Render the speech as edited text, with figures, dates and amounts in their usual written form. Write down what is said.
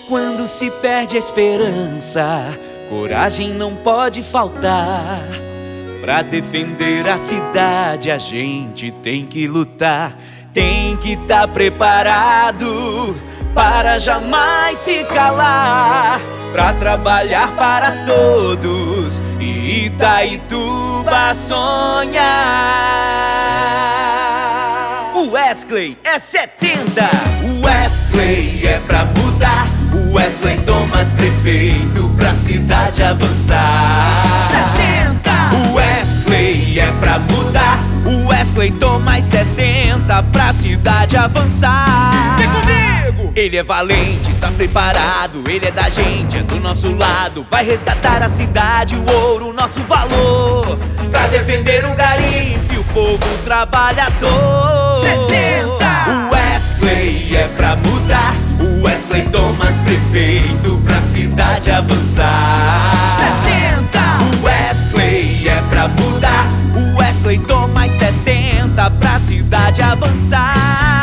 Quando se perde a esperança, coragem não pode faltar. Pra defender a cidade a gente tem que lutar. Tem que estar preparado para jamais se calar. Pra trabalhar para todos e Itaituba sonhar. O Wesley é 70. O Wesley é pra mudar. O Wesley Thomas prefeito pra cidade avançar. 70. O Wesley é pra mudar. O Wesley Thomas 70 pra cidade avançar. Vem comigo! Ele é valente, tá preparado. Ele é da gente, é do nosso lado. Vai resgatar a cidade, o ouro, nosso valor. Pra defender o garimpo e o povo trabalhador. 70. O Wesley é pra mudar. O Wesley Thomas prefeito pra cidade avançar. 70. O Wesley é pra mudar. O Wesley Thomas 70 pra cidade avançar.